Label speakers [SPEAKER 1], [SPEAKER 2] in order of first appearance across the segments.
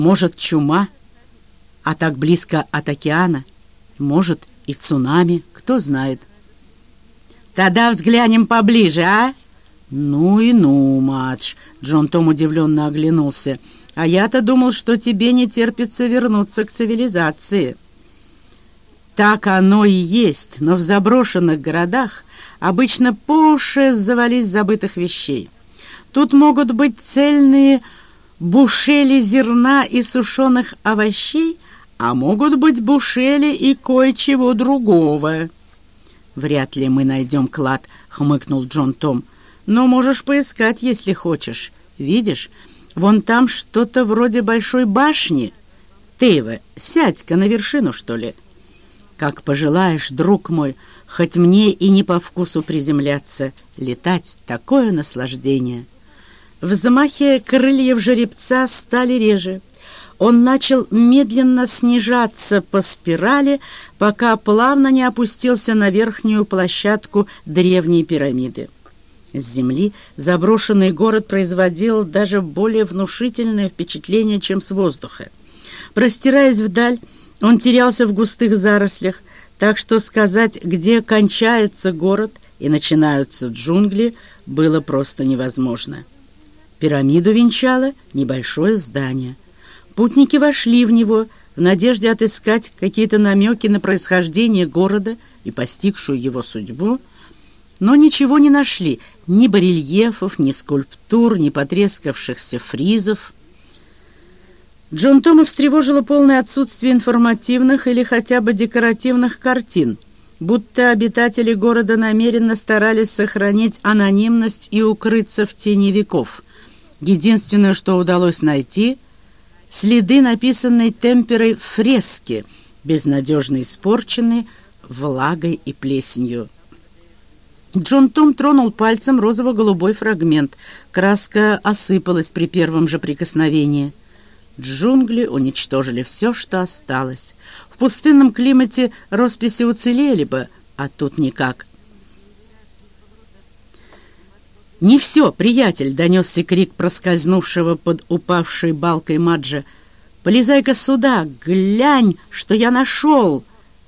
[SPEAKER 1] Может, чума, а так близко от океана, может, и цунами, кто знает. Тогда взглянем поближе, а? Ну и ну, Мадж, Джон Том удивленно оглянулся. А я-то думал, что тебе не терпится вернуться к цивилизации. Так оно и есть, но в заброшенных городах обычно по уши завались забытых вещей. Тут могут быть цельные бушели зерна и сушеных овощей, а могут быть бушели и кое-чего другого. «Вряд ли мы найдем клад», — хмыкнул Джон Том. «Но можешь поискать, если хочешь. Видишь, вон там что-то вроде большой башни. Тейва, сядь-ка на вершину, что ли». «Как пожелаешь, друг мой, хоть мне и не по вкусу приземляться. Летать — такое наслаждение». Взмахи крыльев жеребца стали реже. Он начал медленно снижаться по спирали, пока плавно не опустился на верхнюю площадку древней пирамиды. С земли заброшенный город производил даже более внушительное впечатление, чем с воздуха. Простираясь вдаль, он терялся в густых зарослях, так что сказать, где кончается город и начинаются джунгли, было просто невозможно. Пирамиду венчало небольшое здание. Путники вошли в него в надежде отыскать какие-то намеки на происхождение города и постигшую его судьбу, но ничего не нашли, ни барельефов, ни скульптур, ни потрескавшихся фризов. Джон Тома встревожило полное отсутствие информативных или хотя бы декоративных картин, будто обитатели города намеренно старались сохранить анонимность и укрыться в тени веков. Единственное, что удалось найти — следы, написанной темперой фрески, безнадежно испорченные влагой и плесенью. Джон Том тронул пальцем розово-голубой фрагмент. Краска осыпалась при первом же прикосновении. Джунгли уничтожили все, что осталось. В пустынном климате росписи уцелели бы, а тут никак. «Не все, приятель!» — донесся крик проскользнувшего под упавшей балкой Маджа. «Полезай-ка сюда! Глянь, что я нашел!»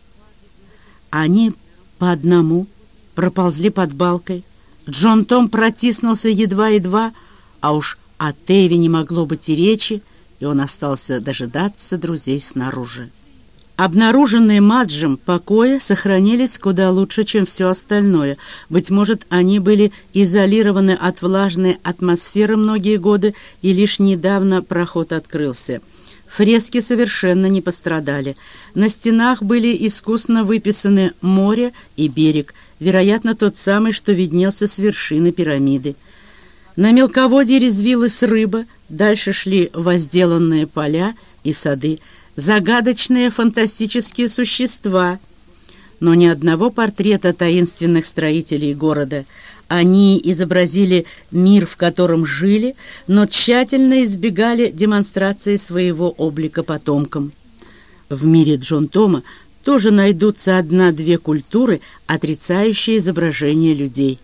[SPEAKER 1] Они по одному проползли под балкой. Джон Том протиснулся едва-едва, а уж о Тейве не могло быть и речи, и он остался дожидаться друзей снаружи. Обнаруженные Маджем покои сохранились куда лучше, чем все остальное. Быть может, они были изолированы от влажной атмосферы многие годы, и лишь недавно проход открылся. Фрески совершенно не пострадали. На стенах были искусно выписаны море и берег, вероятно, тот самый, что виднелся с вершины пирамиды. На мелководье резвилась рыба, дальше шли возделанные поля и сады, загадочные фантастические существа, но ни одного портрета таинственных строителей города. Они изобразили мир, в котором жили, но тщательно избегали демонстрации своего облика потомкам. В мире Джон Тома тоже найдутся одна-две культуры, отрицающие изображение людей.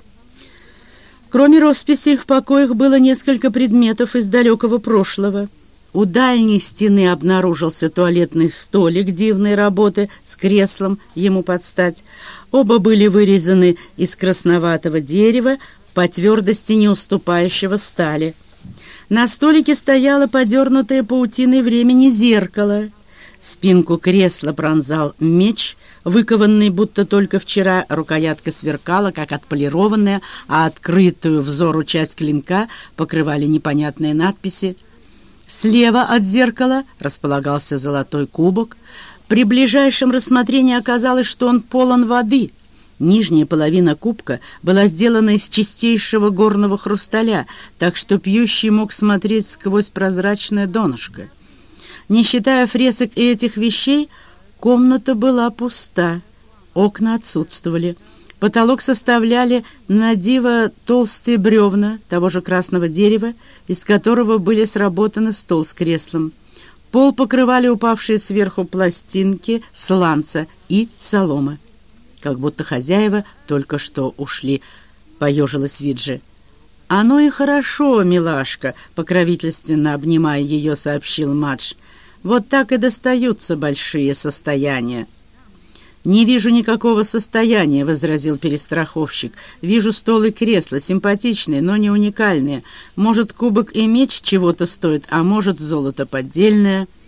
[SPEAKER 1] Кроме росписей, в покоях было несколько предметов из далекого прошлого. У дальней стены обнаружился туалетный столик дивной работы с креслом ему под стать. Оба были вырезаны из красноватого дерева, по твердости не уступающего стали. На столике стояло подернутое паутиной времени зеркало. Спинку кресла пронзал меч, выкованный будто только вчера. Рукоятка сверкала, как отполированная, а открытую взору часть клинка покрывали непонятные надписи. Слева от зеркала располагался золотой кубок. При ближайшем рассмотрении оказалось, что он полон воды. Нижняя половина кубка была сделана из чистейшего горного хрусталя, так что пьющий мог смотреть сквозь прозрачное донышко. Не считая фресок и этих вещей, комната была пуста, окна отсутствовали. Потолок составляли на диво толстые бревна того же красного дерева, из которого были сработаны стол с креслом. Пол покрывали упавшие сверху пластинки сланца и солома. Как будто хозяева только что ушли, поежилась Виджи. «Оно и хорошо, милашка», — покровительственно обнимая ее, сообщил Мадж. «Вот так и достаются большие состояния». «Не вижу никакого состояния», — возразил перестраховщик. «Вижу стол и кресло, симпатичные, но не уникальные. Может, кубок и меч чего-то стоят, а может, золото поддельное».